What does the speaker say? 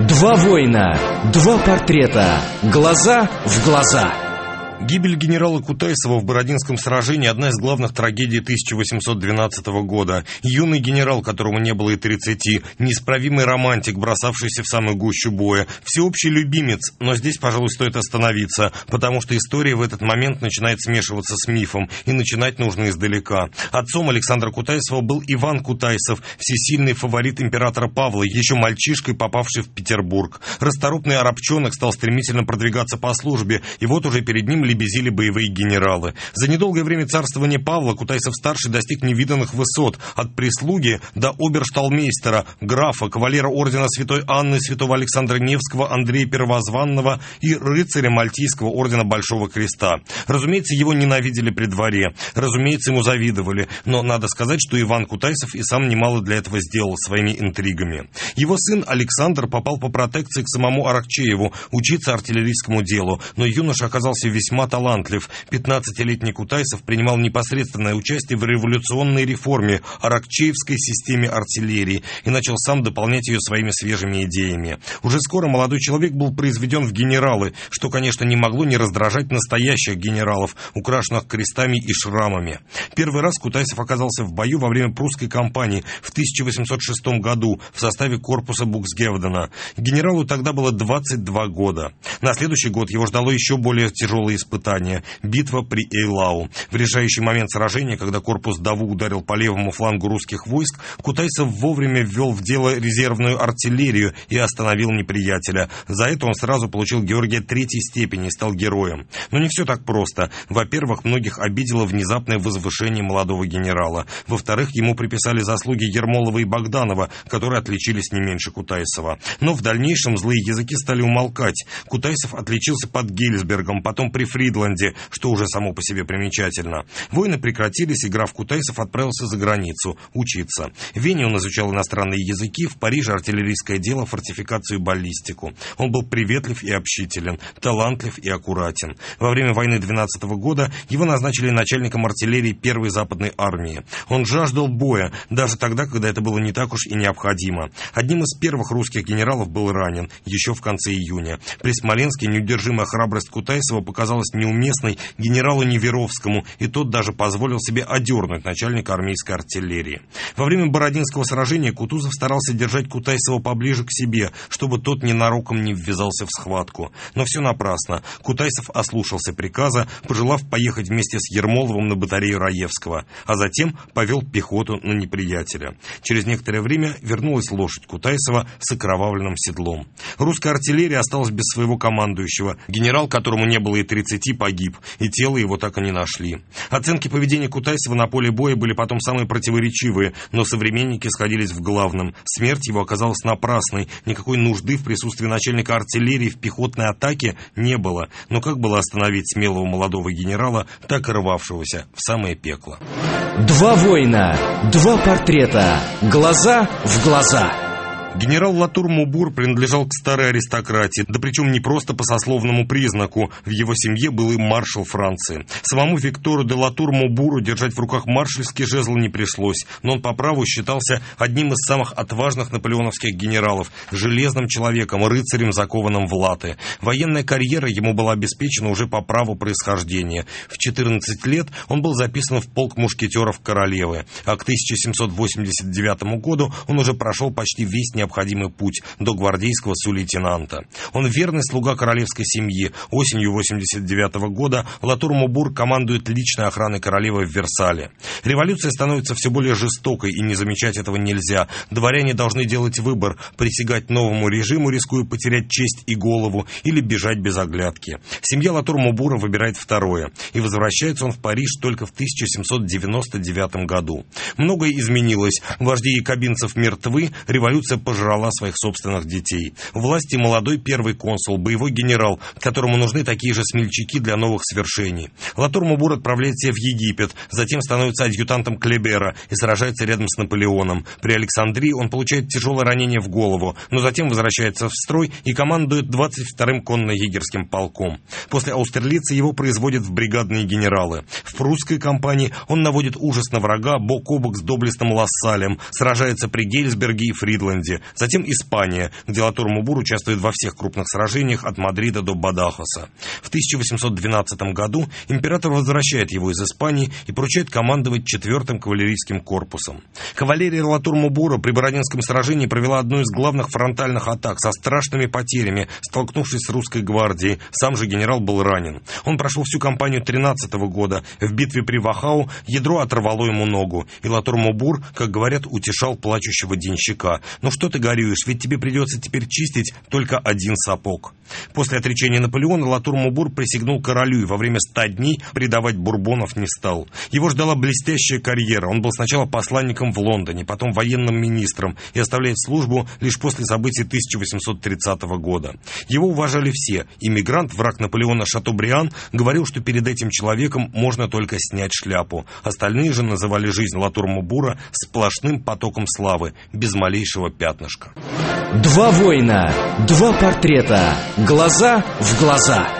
Два воина, два портрета, глаза в глаза. Гибель генерала Кутайсова в Бородинском сражении – одна из главных трагедий 1812 года. Юный генерал, которому не было и 30, неисправимый романтик, бросавшийся в самую гущу боя, всеобщий любимец. Но здесь, пожалуй, стоит остановиться, потому что история в этот момент начинает смешиваться с мифом, и начинать нужно издалека. Отцом Александра Кутайсова был Иван Кутайсов, всесильный фаворит императора Павла, еще мальчишкой попавший в Петербург. Расторопный арабчонок стал стремительно продвигаться по службе, и вот уже перед ним лебезили боевые генералы. За недолгое время царствования Павла Кутайсов-старший достиг невиданных высот, от прислуги до обершталмейстера, графа, кавалера ордена Святой Анны, святого Александра Невского, Андрея Первозванного и рыцаря Мальтийского ордена Большого Креста. Разумеется, его ненавидели при дворе, разумеется, ему завидовали, но надо сказать, что Иван Кутайсов и сам немало для этого сделал своими интригами. Его сын Александр попал по протекции к самому Аракчееву учиться артиллерийскому делу, но юноша оказался весьма талантлив. 15-летний Кутайсов принимал непосредственное участие в революционной реформе аракчеевской системе артиллерии и начал сам дополнять ее своими свежими идеями. Уже скоро молодой человек был произведен в генералы, что, конечно, не могло не раздражать настоящих генералов, украшенных крестами и шрамами. Первый раз Кутайсов оказался в бою во время прусской кампании в 1806 году в составе корпуса Буксгевдена. Генералу тогда было 22 года. На следующий год его ждало еще более тяжелое испытание – битва при Эйлау. В решающий момент сражения, когда корпус Даву ударил по левому флангу русских войск, Кутайсов вовремя ввел в дело резервную артиллерию и остановил неприятеля. За это он сразу получил Георгия третьей степени и стал героем. Но не все так просто. Во-первых, многих обидело внезапное возвышение молодого генерала. Во-вторых, ему приписали заслуги Ермолова и Богданова, которые отличились не меньше Кутайсова. Но в дальнейшем злые языки стали умолкать. Кутайсов отличился под Гейсбергом, потом при Фридланде, что уже само по себе примечательно. Войны прекратились, и граф Кутайсов отправился за границу учиться. В Вене он изучал иностранные языки, в Париже артиллерийское дело, фортификацию и баллистику. Он был приветлив и общителен, талантлив и аккуратен. Во время войны 12 года его назначили начальником артиллерии Первой Западной армии. Он жаждал боя, даже тогда, когда это было не так уж и необходимо. Одним из первых русских генералов был ранен, еще в конце июня. При Смоленске неудержимая храбрость Кутайсова показалась неуместной генералу Неверовскому, и тот даже позволил себе одернуть начальника армейской артиллерии. Во время Бородинского сражения Кутузов старался держать Кутайсова поближе к себе, чтобы тот ненароком не ввязался в схватку. Но все напрасно. Кутайсов ослушался приказа, пожелав поехать вместе с Ермоловым на батарею Раевского, а затем повел пехоту на неприятеля. Через некоторое время вернулась лошадь Кутайсова с окровавленным седлом. Русская артиллерия осталась без своего командующего. Генерал, которому не было и 30, погиб, и тело его так и не нашли. Оценки поведения Кутайсова на поле боя были потом самые противоречивые, но современники сходились в главном. Смерть его оказалась напрасной, никакой нужды в присутствии начальника артиллерии в пехотной атаке не было. Но как было остановить смелого молодого генерала, так и рвавшегося в самое пекло? Два воина, два портрета, глаза в глаза. Генерал Латур-Мубур принадлежал к старой аристократии, да причем не просто по сословному признаку. В его семье был и маршал Франции. Самому Виктору де Латур-Мубуру держать в руках маршальский жезл не пришлось, но он по праву считался одним из самых отважных наполеоновских генералов, железным человеком, рыцарем, закованным в латы. Военная карьера ему была обеспечена уже по праву происхождения. В 14 лет он был записан в полк мушкетеров королевы, а к 1789 году он уже прошел почти весь необходимый путь до гвардейского су-лейтенанта. Он верный слуга королевской семьи. Осенью 89 года Латур-Мубур командует личной охраной королевы в Версале. Революция становится все более жестокой, и не замечать этого нельзя. Дворяне должны делать выбор: присягать новому режиму, рискуя потерять честь и голову, или бежать без оглядки. Семья Латур-Мубура выбирает второе, и возвращается он в Париж только в 1799 году. Многое изменилось. Вожди якобинцев мертвы, революция пожрала своих собственных детей. У власти молодой первый консул, боевой генерал, которому нужны такие же смельчаки для новых свершений. Латур-Мубур отправляется в Египет, затем становится адъютантом Клебера и сражается рядом с Наполеоном. При Александрии он получает тяжелое ранение в голову, но затем возвращается в строй и командует 22-м конно-егерским полком. После Аустерлица его производят в бригадные генералы. В прусской кампании он наводит ужас на врага бок о бок с доблестным Лассалем, сражается при Гейсберге и Фридланде. Франции, затем Испания, где Латур-Мубур участвует во всех крупных сражениях от Мадрида до Бадахоса. В 1812 году император возвращает его из Испании и поручает командовать 4-м кавалерийским корпусом. Кавалерия Латур-Мубура при Бородинском сражении провела одну из главных фронтальных атак со страшными потерями, столкнувшись с русской гвардией. Сам же генерал был ранен. Он прошел всю кампанию 13 года. В битве при Вахау ядро оторвало ему ногу, и Латур-Мубур, как говорят, утешал плачущего денщика. «Ну что ты горюешь, ведь тебе придется теперь чистить только один сапог». После отречения Наполеона Латур-Мубур присягнул королю и во время 100 дней предавать бурбонов не стал. Его ждала блестящая карьера. Он был сначала посланником в Лондоне, потом военным министром и оставляет службу лишь после событий 1830 года. Его уважали все. Иммигрант, враг Наполеона Шатобриан, говорил, что перед этим человеком можно только снять шляпу. Остальные же называли жизнь Латур-Мубура сплошным потоком славы, без малейшего пятнышка. Два воина, два портрета. Глаза в глаза.